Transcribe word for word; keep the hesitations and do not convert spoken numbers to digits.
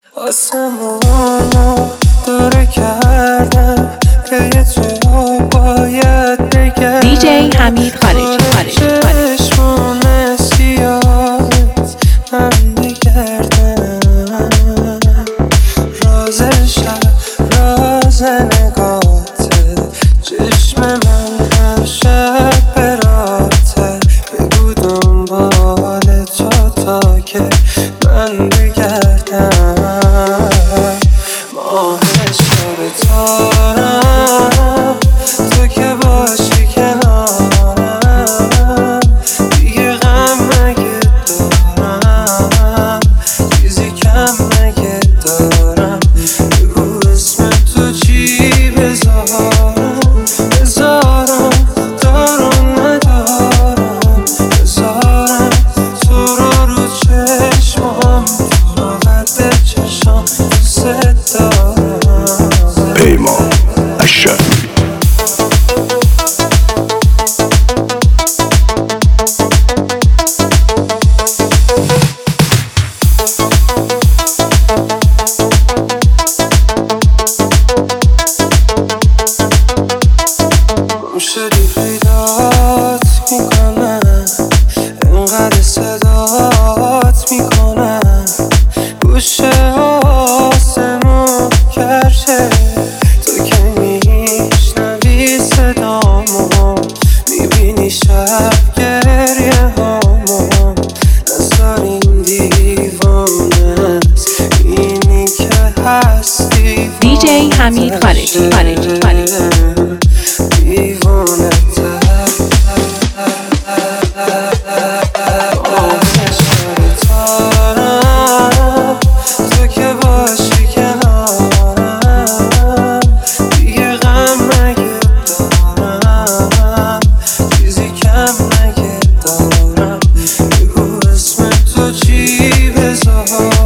آسمونو داره کردم که تو باید بگردم. دی جی حمید خارجی خارجی خارجی چشمون سیاهت من بگردم. راز شب راز نگاته چشم من هر شب براته. بگو دنبال تو تا که من بگردم. ماه شب تارم تو که باشی کنارم. دیگه غم مگه دارم چیزی کم مگه دارم. بگو اسم تو چی بذارم بذارم دارم ندارم. بذارم تو رو رو چشمام تو رو قد چشام دوست دارم. پیمان الشافعی شدی پیدات میکنم انقدر صدات میکنم. گوشه آسمون کرشه تو که میشنوی صدامو. میبینی شب گریه هامو. نذارین دیوانه اینی که هستی. دی جی حمید خارجی خارجی خارجی دیوانه تو که باشی کنارم. دیگه غم مگه دارم چیزی کم مگه دارم. بگو اسم تو چی بذارم